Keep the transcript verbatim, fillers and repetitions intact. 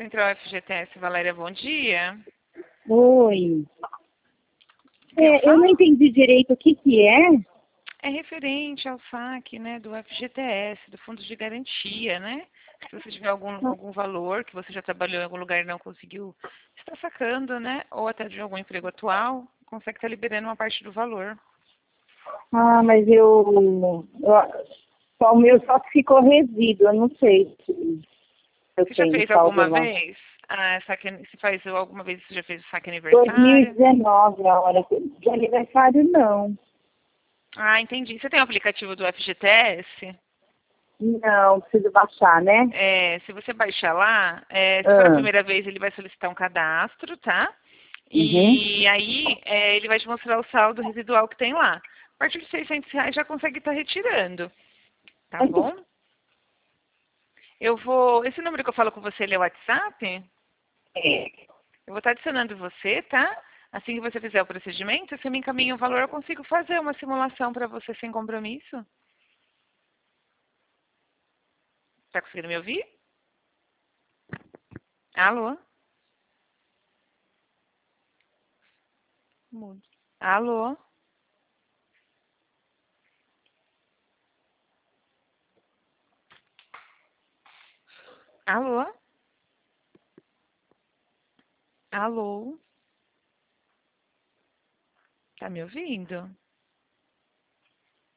Central F G T S, Valéria, bom dia. Oi. Quem eu É, eu não falo? entendi direito o que que é. É referente ao saque, né, do F G T S, do Fundo de Garantia, né? Se você tiver algum, algum valor que você já trabalhou em algum lugar e não conseguiu estar sacando, né? Ou até de algum emprego atual, consegue estar liberando uma parte do valor. Ah, mas eu, eu só o meu só ficou resíduo, eu não sei se eu Você já tenho fez saldo alguma lá. vez? Ah, saque, se faz alguma vez você já fez o saque aniversário? dois mil e dezenove, a hora que- de aniversário, não. Ah, entendi. Você tem o aplicativo do F G T S? Não, preciso baixar, né? É, se você baixar lá, é, se for a Ah, primeira vez, ele vai solicitar um cadastro, tá? uhum. E aí é, ele vai te mostrar o saldo residual que tem lá. A partir de seiscentos reais já consegue estar retirando, tá Quanto bom? Eu vou. Esse número que eu falo com você, ele é o WhatsApp? é? Eu vou estar adicionando você, tá? Assim que você fizer o procedimento, você me encaminha o valor, eu consigo fazer uma simulação para você sem compromisso. Tá conseguindo me ouvir? Alô? Mudo. Alô? Alô? Alô? Tá me ouvindo?